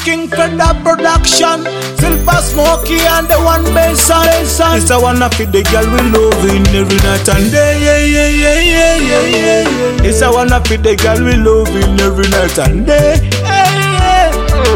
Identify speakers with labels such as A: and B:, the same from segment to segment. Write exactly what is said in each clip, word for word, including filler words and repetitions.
A: King for the production. Silver Smokey and the one bass on. It's a one of the girl we loving every night and day. Yeah, yeah, yeah, yeah, yeah, yeah, yeah. It's a one of the girl we loving every night and day. Yeah, yeah.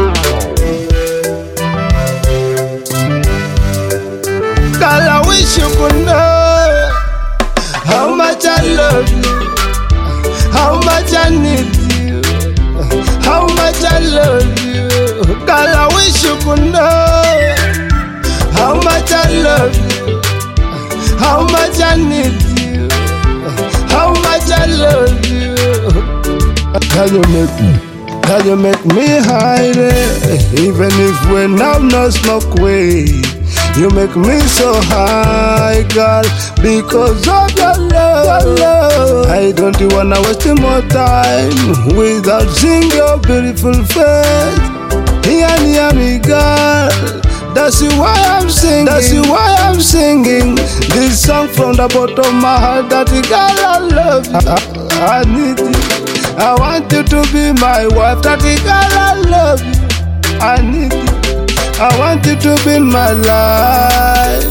A: Girl, I wish you could know how much I love you, how much I need you, how much I love you. Girl, I wish you could know how much I love you, how much I need you, how much I love you. Girl, you make me, girl, you make me high, even if when I'm not smoke weed. You make me so high, girl, because of your love, your love. I don't wanna waste more time without seeing your beautiful face. Hear me, hear me, girl. That's why I'm singing. That's why I'm singing this song from the bottom of my heart. That girl, I love you. I, I need you. I want you to be my wife. That girl, I love you. I need you. I want you to be in my life.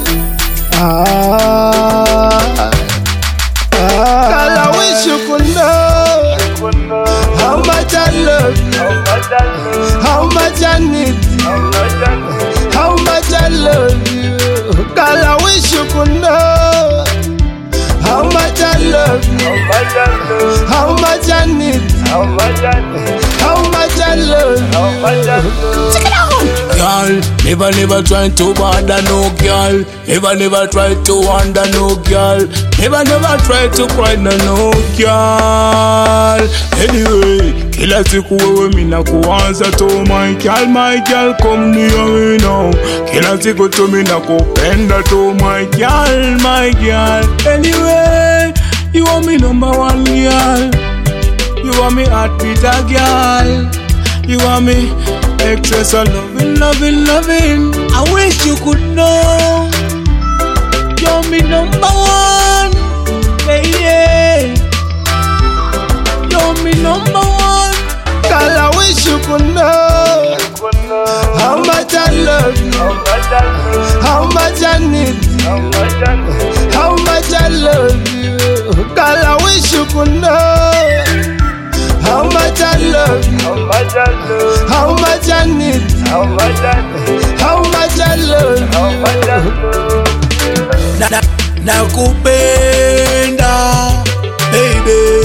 A: Ah, ah. Girl, I wish you could know how much I love you, how much I need you, how much I love you. Girl, I wish you could know how much I love you, how much I need you, how much I love you. Check it out. Girl, never, never try to bother no girl. Never, never try to wonder no girl. Never, never try to cry no no girl. Anyway, kila siku wewe mina kuanza to my girl, my girl, come near me now. Kila siku tu mina kupenda to my girl, my girl. Anyway, you are me number one girl. You are me heartbeat a girl. You are me excess of loving, loving, loving. I wish you could know you're me number one, baby. You're me number one. Girl, I wish you could know how much I love you, how much I need you, how much I love you. Girl, I wish you could know how much I love you, how much I love, how much I need you, how much I need, how much I love you, how much I love. Na, na, nakupenda baby,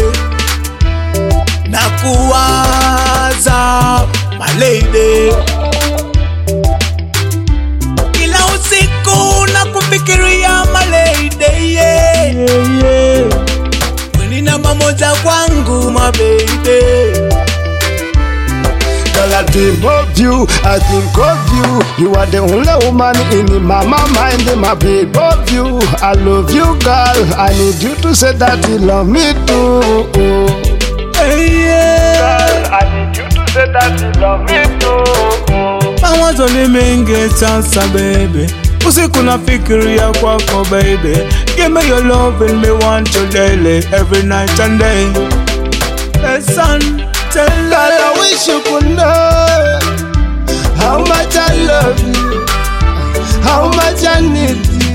A: nakuwaza my lady, kila usiku nakufikiria my lady, yeah, yeah, yeah. Namba moja kwangu my baby.
B: Girl, I dream of you, I think of you. You are the only woman in my mind, my baby of you. I love you, girl. I need you to say that you love me too.
A: Hey, yeah.
B: Girl, I need you to say that you love me too.
A: I want only mingi sasa baby. Usiku nafikiria kwako baby. Give me your love and me want you daily, every night and day. Listen, tell
B: girl, I wish you could know how much I love you, how much I need you,